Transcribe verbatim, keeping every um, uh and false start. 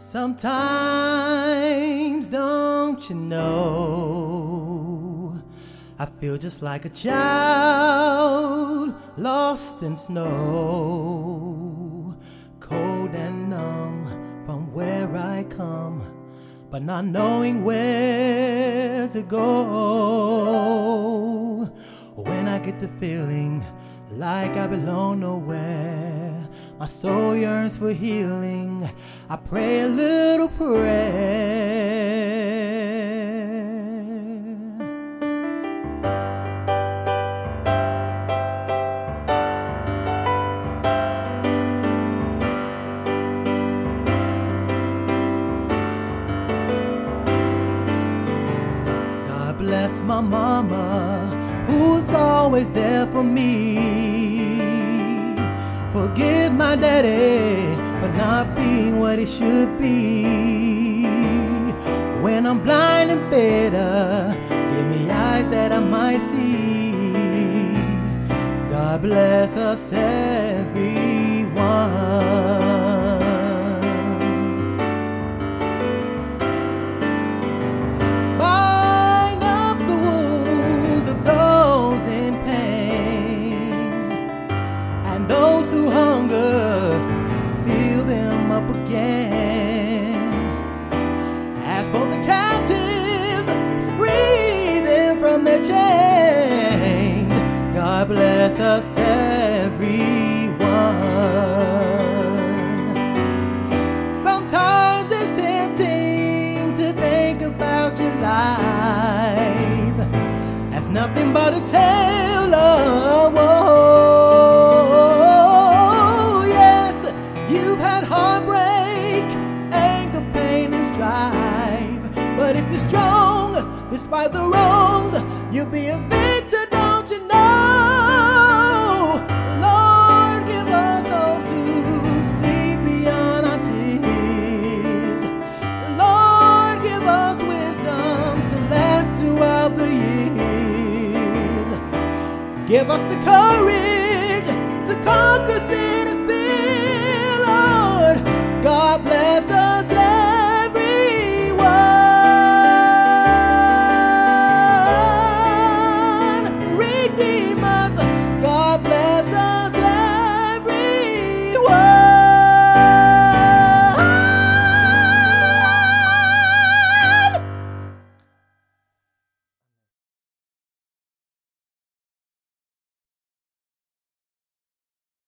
Sometimes, don't you know, I feel just like a child lost in snow, cold and numb from where I come, but not knowing where to go. When I get the feeling like I belong nowhere, my soul yearns for healing, I pray a little prayer. God bless my mama, who's always there for me. Forgive my daddy for not being what he should be. When I'm blind and bitter, give me eyes that I might see. God bless us everyone. Bind up the wounds of those in pain, and those who hunger, fill them up again. As for the captives, free them from their chains. God bless us everyone. Sometimes it's tempting to think about your life as nothing but a tale of woe. But if you're strong, despite the wrongs, you'll be a victor, don't you know? Lord, give us hope to see beyond our tears. Lord, give us wisdom to last throughout the years. Give us the